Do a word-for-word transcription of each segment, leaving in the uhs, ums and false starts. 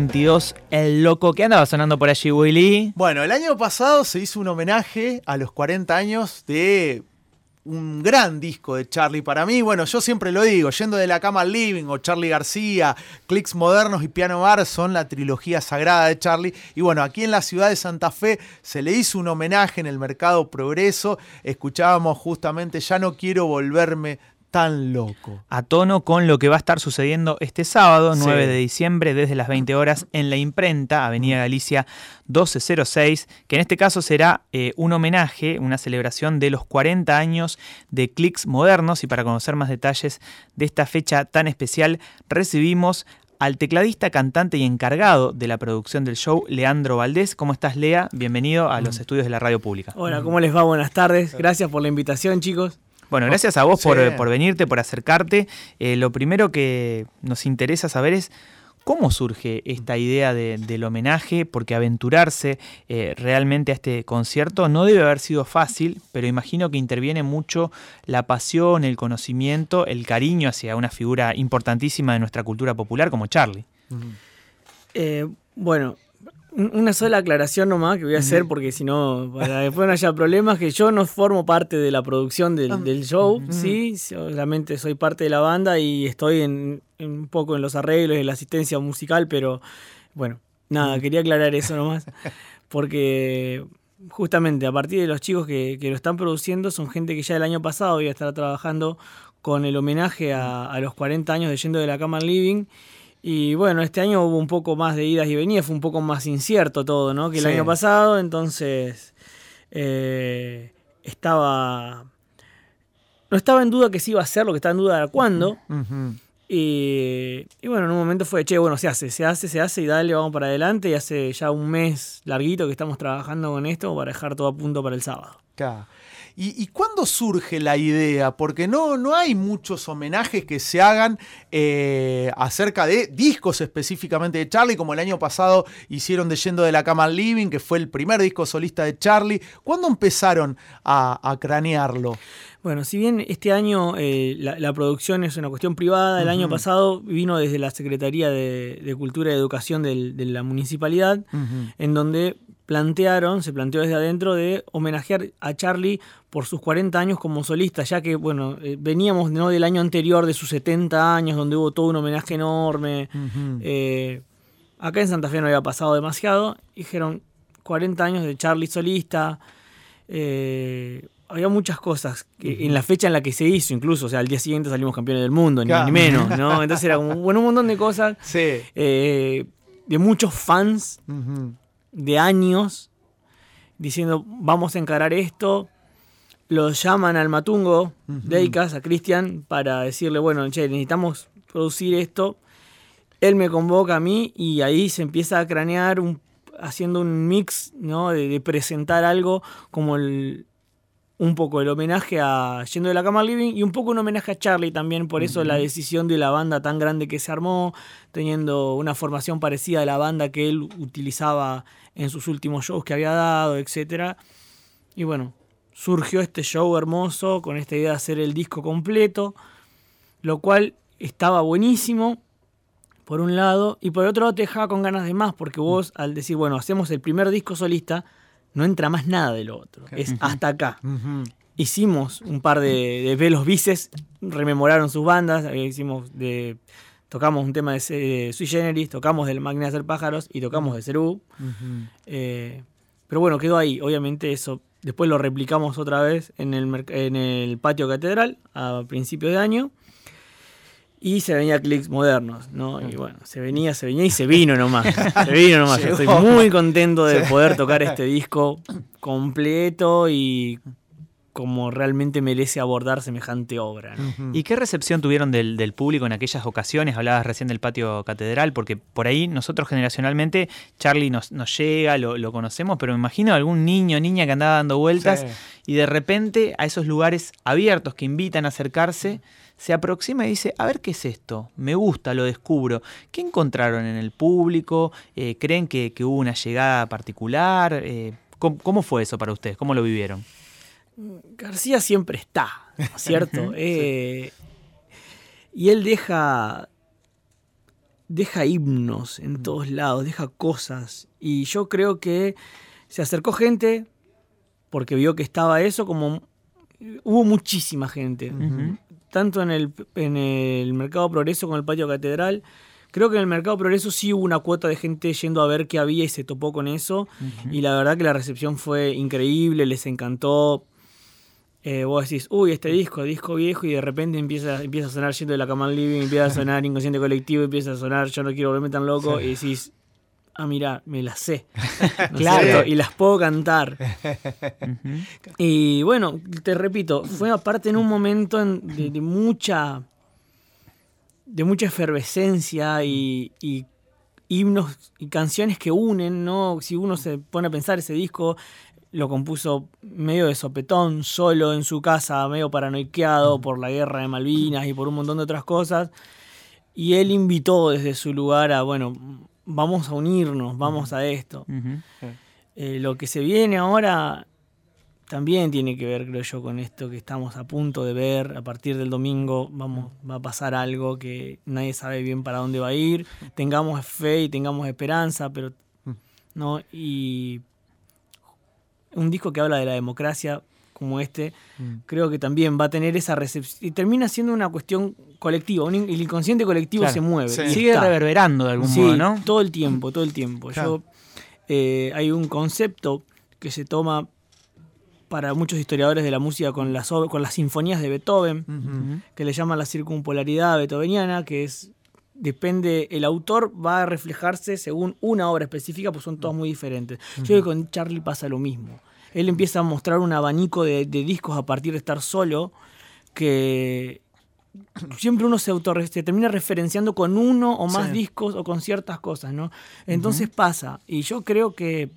veintidós, El Loco. ¿Qué andaba sonando por allí, Willy? Bueno, el año pasado se hizo un homenaje a los cuarenta años de un gran disco de Charly para mí. Bueno, yo siempre lo digo, Yendo de la Cama al Living o Charly García, Clicks Modernos y Piano Bar son la trilogía sagrada de Charly. Y bueno, aquí en la ciudad de Santa Fe se le hizo un homenaje en el Mercado Progreso. Escuchábamos justamente Ya no quiero volverme tan loco. A tono con lo que va a estar sucediendo este sábado, Sí. nueve de diciembre, desde las veinte horas, en La Imprenta, Avenida Galicia doce cero seis, que en este caso será eh, un homenaje, una celebración de los cuarenta años de Clicks Modernos. Y para conocer más detalles de esta fecha tan especial, recibimos al tecladista, cantante y encargado de la producción del show, Leandro Valdés. ¿Cómo estás, Lea? Bienvenido a los estudios de la Radio Pública. Hola, ¿cómo les va? Buenas tardes. Gracias por la invitación, chicos. Bueno, gracias a vos Sí. por, por venirte, por acercarte. Eh, lo primero que nos interesa saber es cómo surge esta idea de, del homenaje, porque aventurarse eh, realmente a este concierto no debe haber sido fácil, pero imagino que interviene mucho la pasión, el conocimiento, el cariño hacia una figura importantísima de nuestra cultura popular como Charly. Eh, bueno, una sola aclaración nomás que voy a hacer, porque si no, para después no haya problemas, que yo no formo parte de la producción del, del show, ¿sí? Solamente soy parte de la banda y estoy en, en un poco en los arreglos y en la asistencia musical, pero bueno, nada, quería aclarar eso nomás, porque justamente a partir de los chicos que, que lo están produciendo, son gente que ya el año pasado había estado trabajando con el homenaje a, a los cuarenta años de Yendo de la Cama al Living. Y bueno, este año hubo un poco más de idas y venidas, fue un poco más incierto todo, ¿no? Que el Sí. año pasado, entonces eh, estaba... No estaba en duda que se iba a hacer, lo que estaba en duda era cuándo. Uh-huh. Y, y bueno, en un momento fue, che, bueno, se hace, se hace, se hace y dale, vamos para adelante. Y hace ya un mes larguito que estamos trabajando con esto para dejar todo a punto para el sábado. Claro. ¿Y, ¿Y cuándo surge la idea? Porque no, no hay muchos homenajes que se hagan eh, acerca de discos específicamente de Charly, como el año pasado hicieron de Yendo de la Cama al Living, que fue el primer disco solista de Charly. ¿Cuándo empezaron a, a cranearlo? Bueno, si bien este año eh, la, la producción es una cuestión privada, el uh-huh. año pasado vino desde la Secretaría de, de Cultura y Educación del, de la Municipalidad, uh-huh. en donde plantearon, se planteó desde adentro de homenajear a Charly por sus cuarenta años como solista, ya que bueno eh, veníamos, ¿no?, del año anterior de sus setenta años, donde hubo todo un homenaje enorme. Uh-huh. Eh, acá en Santa Fe no había pasado demasiado. Dijeron cuarenta años de Charly solista. Eh, había muchas cosas que, uh-huh. en la fecha en la que se hizo, incluso, o sea, al día siguiente salimos campeones del mundo, claro. ni, ni menos, ¿no? Entonces era como bueno, un montón de cosas, sí. eh, de muchos fans, uh-huh. de años, diciendo, vamos a encarar esto. Los llaman al Matungo, uh-huh. Deicas, a Cristian, para decirle, bueno, che, necesitamos producir esto. Él me convoca a mí y ahí se empieza a cranear un, haciendo un mix, ¿no?, de, de presentar algo como el, un poco el homenaje a Yendo de la Cama al Living y un poco un homenaje a Charly también, por eso uh-huh. la decisión de la banda tan grande que se armó, teniendo una formación parecida a la banda que él utilizaba en sus últimos shows que había dado, etcétera. Y bueno, surgió este show hermoso con esta idea de hacer el disco completo, lo cual estaba buenísimo, por un lado, y por otro lado te dejaba con ganas de más, porque vos al decir, bueno, hacemos el primer disco solista, no entra más nada de lo otro, okay. es uh-huh. hasta acá. Uh-huh. Hicimos un par de, de velos bices, rememoraron sus bandas, hicimos de, tocamos un tema de, de Sui Generis, tocamos del Máquina de Hacer Pájaros y tocamos de Cerú. Uh-huh. Eh, pero bueno, quedó ahí, obviamente eso. Después lo replicamos otra vez en el, en el Patio Catedral a principios de año. Y se venía Clicks Modernos, ¿no? Y bueno, se venía, se venía y se vino nomás. Se vino nomás. Yo estoy muy contento de poder tocar este disco completo y como realmente merece abordar semejante obra, ¿no? Uh-huh. ¿Y qué recepción tuvieron del, del público en aquellas ocasiones? Hablabas recién del Patio Catedral, porque por ahí nosotros generacionalmente, Charly nos, nos llega, lo, lo conocemos, pero me imagino algún niño o niña que andaba dando vueltas sí. y de repente a esos lugares abiertos que invitan a acercarse, se aproxima y dice, a ver qué es esto, me gusta, lo descubro. ¿Qué encontraron en el público? Eh, ¿Creen que, que hubo una llegada particular? Eh, ¿cómo, ¿Cómo fue eso para ustedes? ¿Cómo lo vivieron? García siempre está, ¿cierto? sí. eh, y él deja deja himnos en todos lados, deja cosas. Y yo creo que se acercó gente porque vio que estaba eso, como hubo muchísima gente. Ujú. Tanto en el, en el Mercado Progreso como en el Patio Catedral. Creo que en el Mercado Progreso sí hubo una cuota de gente yendo a ver qué había y se topó con eso. Ujú. Y la verdad que la recepción fue increíble, les encantó. Eh, vos decís, uy, este disco, disco viejo, y de repente empieza, empieza a sonar Yendo de la Cama al Living, empieza a sonar Inconsciente Colectivo, empieza a sonar Yo no quiero volverme tan loco, Sí. y decís, ah, mira, me las sé. ¿No es Claro. cierto? Y las puedo cantar. Ujú. Y bueno, te repito, fue aparte en un momento en- de, de mucha de mucha efervescencia y, y himnos y canciones que unen, ¿no? Si uno se pone a pensar, ese disco lo compuso medio de sopetón, solo en su casa, medio paranoiqueado por la guerra de Malvinas y por un montón de otras cosas. Y él invitó desde su lugar a, bueno, vamos a unirnos, vamos a esto. Ujú. Eh, lo que se viene ahora también tiene que ver, creo yo, con esto que estamos a punto de ver. A partir del domingo vamos, va a pasar algo que nadie sabe bien para dónde va a ir. Tengamos fe y tengamos esperanza, pero no. Y un disco que habla de la democracia como este, creo que también va a tener esa recepción. Y termina siendo una cuestión colectiva. Un, in- el inconsciente colectivo Claro. se mueve. Sí. y Sigue está. reverberando de algún Sí, modo, ¿no? todo el tiempo, todo el tiempo. Claro. Yo, eh, hay un concepto que se toma para muchos historiadores de la música con las, ob- con las sinfonías de Beethoven, Ujú. que le llaman la circumpolaridad beethoveniana, que es, depende, el autor va a reflejarse según una obra específica, pues son todas muy diferentes. Yo creo que con Charlie pasa lo mismo. Él empieza a mostrar un abanico de, de discos a partir de estar solo, que siempre uno se, auto, se termina referenciando con uno o más Sí. discos o con ciertas cosas, ¿no? Entonces pasa, y yo creo que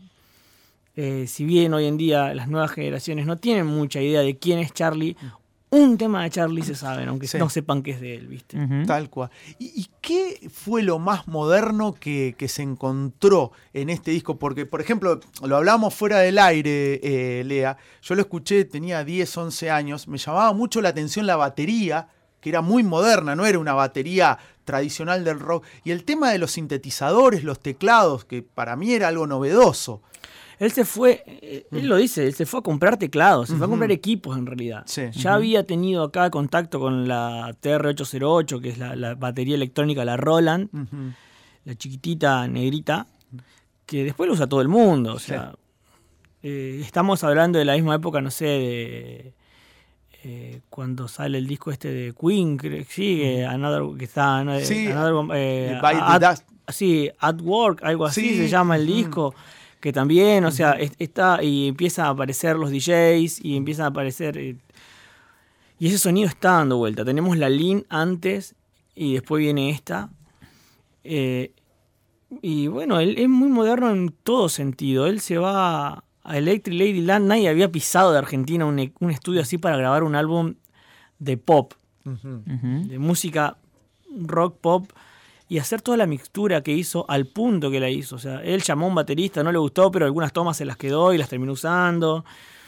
eh, si bien hoy en día las nuevas generaciones no tienen mucha idea de quién es Charlie, un tema de Charlie se saben, aunque Sí. no sepan que es de él, ¿viste? Ujú. Tal cual. ¿Y, y qué fue lo más moderno que, que se encontró en este disco? Porque, por ejemplo, lo hablamos fuera del aire, eh, Lea. Yo lo escuché, tenía diez, once años. Me llamaba mucho la atención la batería, que era muy moderna, no era una batería tradicional del rock. Y el tema de los sintetizadores, los teclados, que para mí era algo novedoso. Él se fue, eh, él lo dice, él se fue a comprar teclados, se fue a Ujú. comprar equipos en realidad. Sí. Ya Ujú. había tenido acá contacto con la T R ocho cero ocho, que es la, la batería electrónica, la Roland, Ujú. la chiquitita negrita, que después lo usa todo el mundo. O Sí. sea, eh, estamos hablando de la misma época, no sé, de eh, cuando sale el disco este de Queen, creo que sí, que, Another, que está eh, Sí, Another, eh, By the at, Dust. sí, At Work, algo así Sí. se llama el Ujú. disco. Que también, o sea, es- está y empiezan a aparecer los D Js y empiezan a aparecer... eh, y ese sonido está dando vuelta. Tenemos la Lean antes y después viene esta. Eh, y bueno, él es muy moderno en todo sentido. Él se va a Electric Ladyland. Nadie había pisado de Argentina un, e- un estudio así para grabar un álbum de pop, Ujú. Ujú. de música rock pop, y hacer toda la mixtura que hizo al punto que la hizo. O sea, él llamó a un baterista, no le gustó, pero algunas tomas se las quedó y las terminó usando.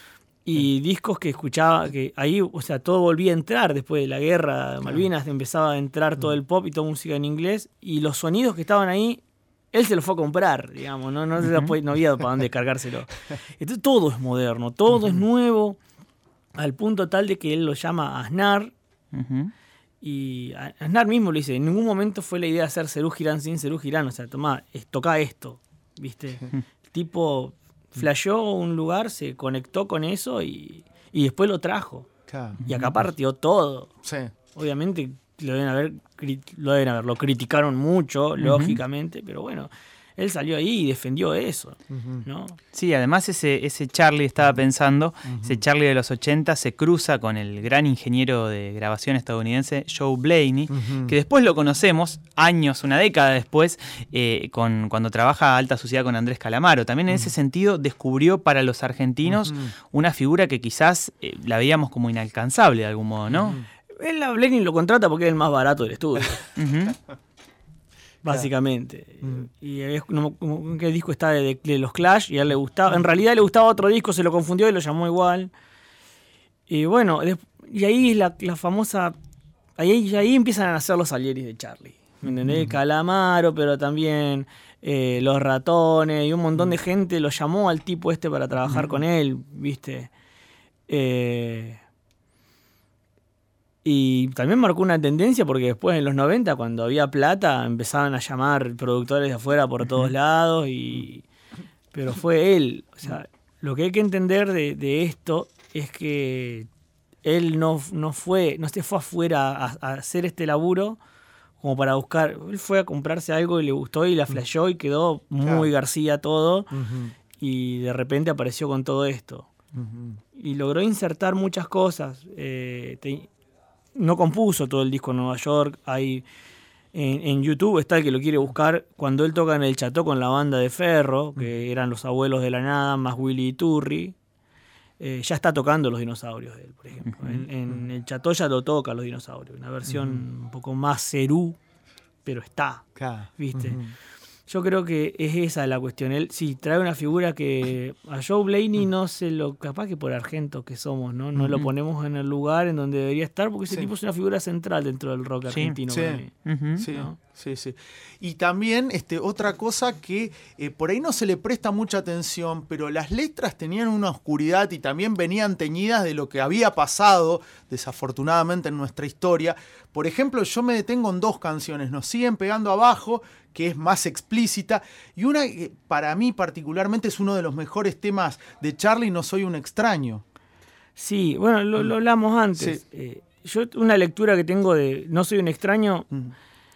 Y discos que escuchaba, que ahí, o sea, todo volvía a entrar después de la guerra de Malvinas, empezaba a entrar todo el pop y toda música en inglés, y los sonidos que estaban ahí, él se los fue a comprar, digamos, no, no, se la puede- no había para dónde cargárselo. Entonces todo es moderno, todo es nuevo, al punto tal de que él lo llama Aznar, Ujú. y a- Aznar mismo le dice, en ningún momento fue la idea de hacer Serú Girán sin Serú Girán, o sea, tomá, es- toca esto, ¿viste? El tipo flasheó un lugar, se conectó con eso y, y después lo trajo. Claro. Y acá partió todo. Sí. Obviamente lo deben haber, cri- lo deben haber, lo criticaron mucho, lógicamente, pero bueno, él salió ahí y defendió eso, Ujú. ¿no? Sí, además ese, ese Charlie, estaba pensando, ese Charlie de los ochenta se cruza con el gran ingeniero de grabación estadounidense Joe Blaney, Ujú. que después lo conocemos, años, una década después, eh, con, cuando trabaja Alta Sociedad con Andrés Calamaro. También en ese sentido descubrió para los argentinos Ujú. una figura que quizás eh, la veíamos como inalcanzable de algún modo, ¿no? Él a Blaney lo contrata porque es el más barato del estudio, Ujú. básicamente. Mm. Y es como, como que el disco está de, de los Clash y a él le gustaba. En realidad le gustaba otro disco, se lo confundió y lo llamó igual. Y bueno, des- y ahí la, la famosa. Ahí, ahí empiezan a nacer los Salieris de Charlie. ¿me entendés? El Calamaro, pero también eh, Los Ratones, y un montón de gente lo llamó al tipo este para trabajar con él, ¿viste? Eh, y también marcó una tendencia porque después en los noventa, cuando había plata, empezaban a llamar productores de afuera por todos lados, y pero fue él. O sea, lo que hay que entender de, de esto es que él no, no fue, no se fue afuera a, a hacer este laburo como para buscar. Él fue a comprarse algo y le gustó y la flasheó y quedó muy claro. García todo. Uh-huh. Y de repente apareció con todo esto. Uh-huh. Y logró insertar muchas cosas. Eh, te, no compuso todo el disco en Nueva York. Hay en, en YouTube está el que lo quiere buscar. Cuando él toca en el Chateau con la banda de Ferro, que uh-huh. eran los Abuelos de la Nada, más Willy Iturri. Eh, ya está tocando los dinosaurios de él, por ejemplo. Uh-huh. En, en el Chateau ya lo toca los dinosaurios. Una versión uh-huh. un poco más cerú, pero está. Claro. ¿Viste? Uh-huh. Yo creo que es esa la cuestión. Él sí trae una figura que a Joe Blaney no se lo... Capaz que por argentos que somos, ¿no? No uh-huh. lo ponemos en el lugar en donde debería estar, porque ese sí. tipo es una figura central dentro del rock sí. argentino. Sí. Para mí, uh-huh. sí. ¿no? Sí, sí. Y también este, otra cosa que eh, por ahí no se le presta mucha atención, pero las letras tenían una oscuridad y también venían teñidas de lo que había pasado, desafortunadamente, en nuestra historia. Por ejemplo, yo me detengo en dos canciones, Nos siguen pegando abajo, que es más explícita, y una que para mí particularmente es uno de los mejores temas de Charly, No soy un extraño. Sí, bueno, lo, lo hablamos antes. Sí. Eh, yo una lectura que tengo de No soy un extraño... Mm.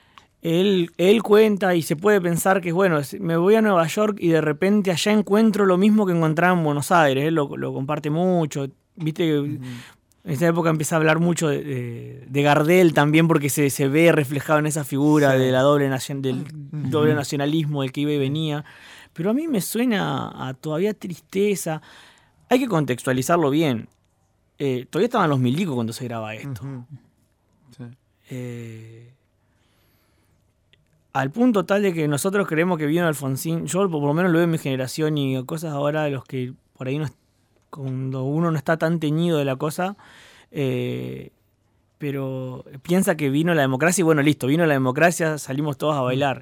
Él, él cuenta y se puede pensar que, bueno, me voy a Nueva York y de repente allá encuentro lo mismo que encontraba en Buenos Aires. Él lo, lo comparte mucho. Viste que uh-huh. en esa época empieza a hablar mucho de, de, de Gardel también, porque se, se ve reflejado en esa figura sí. de la doble nación, del uh-huh. doble nacionalismo, del que iba y venía. Pero a mí me suena a todavía tristeza. Hay que contextualizarlo bien. Eh, todavía estaban los milicos cuando se graba esto. Uh-huh. Sí. Eh... Al punto tal de que nosotros creemos que vino Alfonsín, yo por lo menos lo veo en mi generación y cosas ahora de los que por ahí no, cuando uno no está tan teñido de la cosa, eh, pero piensa que vino la democracia y bueno, listo, vino la democracia, salimos todos a bailar.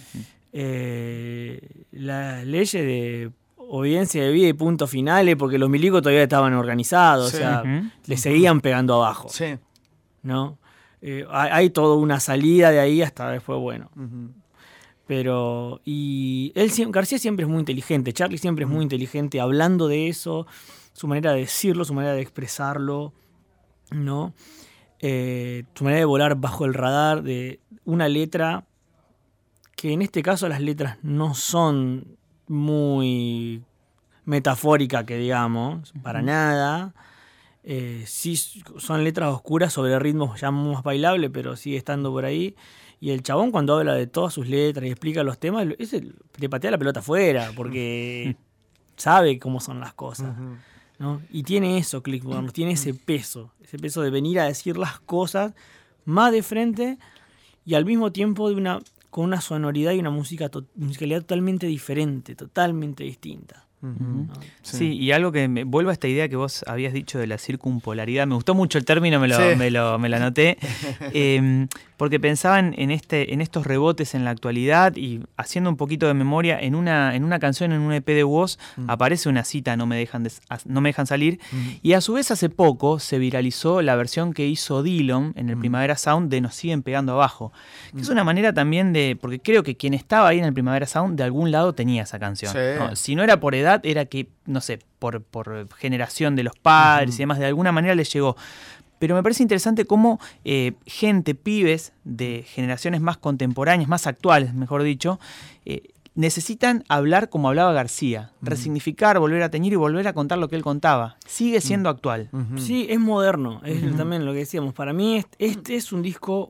Eh, las leyes de obediencia de vida y puntos finales, porque los milicos todavía estaban organizados, sí. o sea, uh-huh. le seguían pegando abajo. Sí. ¿No? Eh, hay, hay toda una salida de ahí hasta después, bueno. Uh-huh. Pero, y él, García siempre es muy inteligente, Charly siempre es muy inteligente hablando de eso, su manera de decirlo, su manera de expresarlo, ¿no? Eh, su manera de volar bajo el radar, de una letra que en este caso las letras no son muy metafóricas, que digamos, uh-huh. para nada. Eh, sí son letras oscuras sobre ritmos ya más bailables, pero sigue estando por ahí. Y el chabón cuando habla de todas sus letras y explica los temas, ese te patea la pelota afuera, porque sabe cómo son las cosas, ¿no? Y tiene eso, Click Warner, tiene ese peso, ese peso de venir a decir las cosas más de frente y al mismo tiempo de una, con una sonoridad y una música to- musicalidad totalmente diferente, totalmente distinta. Uh-huh. ¿No? Sí. sí, y algo que me vuelvo a esta idea que vos habías dicho de la circumpolaridad, me gustó mucho el término, me lo, sí. me lo, me lo anoté, eh, porque pensaban en, este, en estos rebotes en la actualidad y haciendo un poquito de memoria, en una, en una canción, en un E P de Woz, uh-huh. aparece una cita, no me dejan, de, no me dejan salir, uh-huh. y a su vez hace poco se viralizó la versión que hizo Dillon en el uh-huh. Primavera Sound de Nos siguen pegando abajo, que uh-huh. es una manera también de, porque creo que quien estaba ahí en el Primavera Sound de algún lado tenía esa canción, sí. ¿no? Si no era por edad, era que, no sé, por, por generación de los padres uh-huh. y demás, de alguna manera les llegó. Pero me parece interesante cómo eh, gente, pibes de generaciones más contemporáneas, más actuales, mejor dicho, eh, necesitan hablar como hablaba García, uh-huh. resignificar, volver a teñir y volver a contar lo que él contaba. Sigue siendo uh-huh. actual. Uh-huh. Sí, es moderno, es uh-huh. también lo que decíamos. Para mí este, este es un disco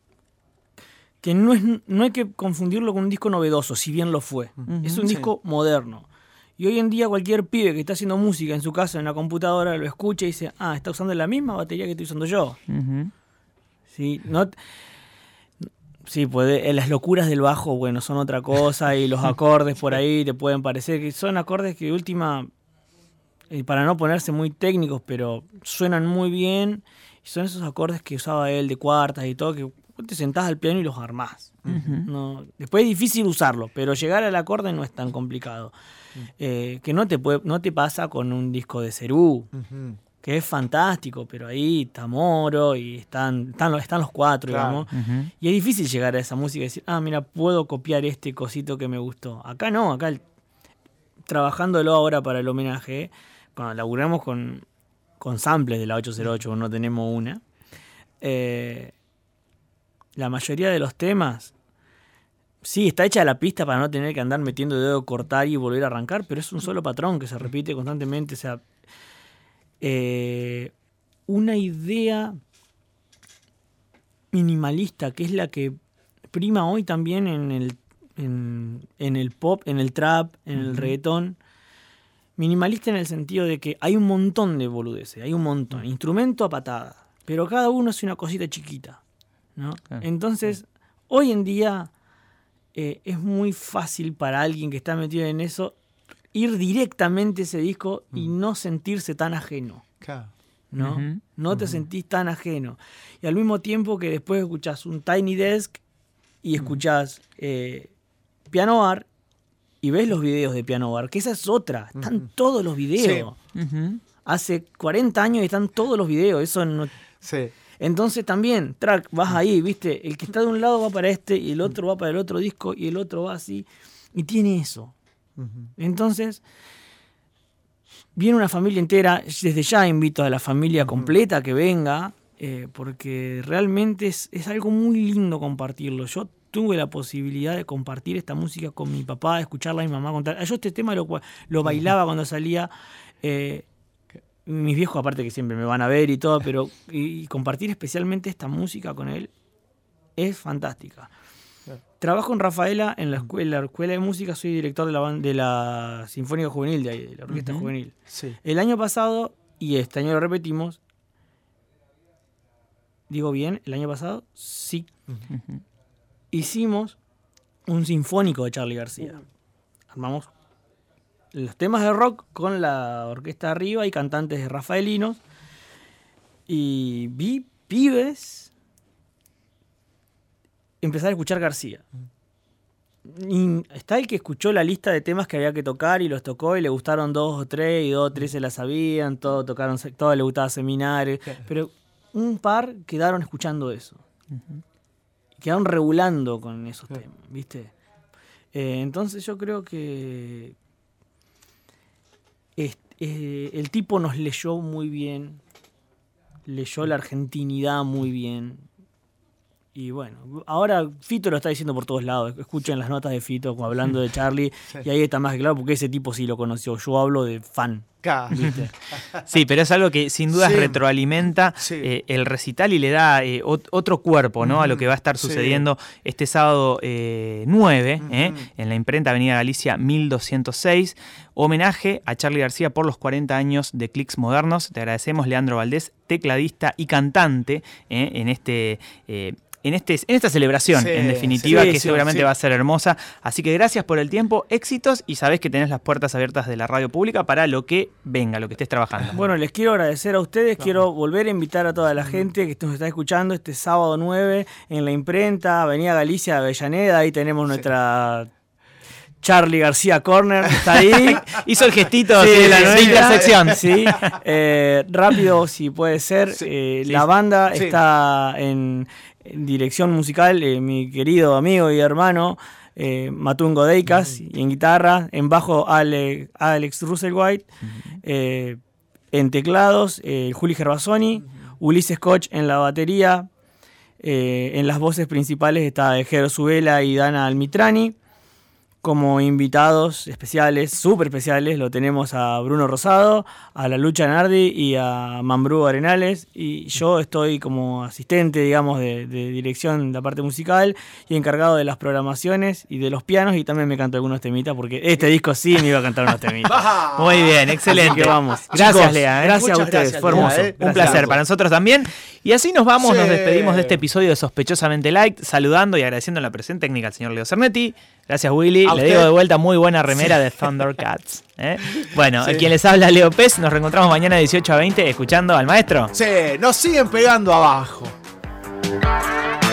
que no, es, no hay que confundirlo con un disco novedoso, si bien lo fue. Uh-huh. Es un disco sí. moderno. Y hoy en día cualquier pibe que está haciendo música en su casa, en la computadora, lo escucha y dice, ah, está usando la misma batería que estoy usando yo. Uh-huh. Sí, no, sí, puede, las locuras del bajo, bueno, son otra cosa, y los acordes por ahí te pueden parecer que son acordes que de última, eh, para no ponerse muy técnicos, pero suenan muy bien, y son esos acordes que usaba él de cuartas y todo, que Vos te sentás al piano y los armás. Ujú. No, después es difícil usarlo, pero llegar al acorde no es tan complicado. Eh, que no te, puede, no te pasa con un disco de Cerú, Ujú. que es fantástico, pero ahí está Moro y están, están, los, están los cuatro, Claro. digamos. Ujú. Y es difícil llegar a esa música y decir, ah, mira, puedo copiar este cosito que me gustó. Acá no, acá el- trabajándolo ahora para el homenaje, cuando laburamos con, con samples de la ocho cero ocho, no tenemos una, eh, la mayoría de los temas, sí, está hecha la pista para no tener que andar metiendo el dedo, cortar y volver a arrancar, pero es un solo patrón que se repite constantemente. O sea, eh, una idea minimalista que es la que prima hoy también en el, en, en el pop, en el trap, en el reggaetón. Minimalista en el sentido de que hay un montón de boludeces, hay un montón, instrumento a patada, pero cada uno es una cosita chiquita, ¿no? Claro. Entonces, hoy en día eh, es muy fácil para alguien que está metido en eso ir directamente a ese disco y no sentirse tan ajeno, Claro. ¿no? Ujú. No te sentís tan ajeno. Y al mismo tiempo que después escuchás un Tiny Desk y escuchás eh, Piano Bar y ves los videos de Piano Bar, que esa es otra. Están todos los videos. Ujú. Hace cuarenta años están todos los videos. Eso no... Sí. Entonces también, track, vas ahí, ¿viste? El que está de un lado va para este y el otro va para el otro disco y el otro va así. Y tiene eso. Ujú. Entonces, viene una familia entera. Desde ya invito a la familia completa que venga, eh, porque realmente es, es algo muy lindo compartirlo. Yo tuve la posibilidad de compartir esta música con mi papá, escucharla a mi mamá contar. Yo este tema lo, lo bailaba cuando salía. Eh, mis viejos, aparte que siempre me van a ver y todo, pero y, y compartir especialmente esta música con él es fantástica. Trabajo en Rafaela, en la escuela, la escuela de música, soy director de la, ban- de la Sinfónica Juvenil, de, ahí, de la Orquesta Ujú. Juvenil. Sí. El año pasado, y este año lo repetimos, ¿digo bien? ¿El año pasado? Sí. Ujú. Hicimos un sinfónico de Charly García. Armamos los temas de rock con la orquesta arriba y cantantes de rafaelinos. Y vi pibes empezar a escuchar García. Y está el que escuchó la lista de temas que había que tocar y los tocó y le gustaron dos o tres y dos o tres se la sabían, todos tocaron, todos le gustaba seminares, pero un par quedaron escuchando eso. Quedaron regulando con esos Claro. temas, ¿viste? Eh, entonces yo creo que es- eh, el tipo nos leyó muy bien, leyó la argentinidad muy bien. Y bueno, ahora Fito lo está diciendo por todos lados. Escuchen las notas de Fito hablando de Charly. Sí. Y ahí está más que claro porque ese tipo sí lo conoció. Yo hablo de fan, Claro. ¿viste? Sí, pero es algo que sin duda Sí. retroalimenta Sí. eh, el recital y le da eh, ot- otro cuerpo, ¿no? A lo que va a estar Sí. sucediendo este sábado eh, nueve, ¿eh? Ujú. En la imprenta Avenida Galicia mil doscientos seis. Homenaje a Charly García por los cuarenta años de Clics Modernos. Te agradecemos, Leandro Valdés, tecladista y cantante ¿eh? en este... eh, En, este, en esta celebración, Sí, en definitiva, sí, que sí, seguramente sí. va a ser hermosa. Así que gracias por el tiempo, éxitos, y sabés que tenés las puertas abiertas de la radio pública para lo que venga, lo que estés trabajando. Bueno, les quiero agradecer a ustedes. Quiero volver a invitar a toda la gente que nos está escuchando este sábado nueve en la imprenta, Avenida Galicia, Avellaneda. Ahí tenemos nuestra Charly García Corner. Está ahí. Hizo el gestito Sí, sí, de la sí, nueva sí, intersección. Sí, eh, rápido si puede ser. Sí, Eh, sí, la sí. banda Sí. está en, en dirección musical, eh, mi querido amigo y hermano eh, Matungo Deicas, y en guitarra, en bajo Ale- Alex Russell White, eh, en teclados eh, Juli Gervasoni, Ulises Koch en la batería, eh, en las voces principales está Jero Zubela y Dana Almitrani. Como invitados especiales, súper especiales, lo tenemos a Bruno Rosado, a la Lucha Nardi y a Mambrú Arenales. Y yo estoy como asistente, digamos, de, de dirección de la parte musical y encargado de las programaciones y de los pianos. Y también me canto algunos temitas, porque este disco sí me iba a cantar unos temitas. Baja. Muy bien, excelente. Así que vamos. Gracias, Chicos, Lea. ¿eh? Gracias a Muchas ustedes, gracias, fue Lea, hermoso. ¿eh? Un Gracias. placer para nosotros también. Y así nos vamos, Sí. nos despedimos de este episodio de Sospechosamente Light, saludando y agradeciendo en la presente técnica al señor Leo Cernetti. Gracias, Willy. A Le usted. digo de vuelta muy buena remera de Thundercats. ¿eh? Bueno, Sí. quien les habla, Leo Pez. Nos reencontramos mañana de dieciocho a veinte escuchando al maestro. Sí, nos siguen pegando abajo.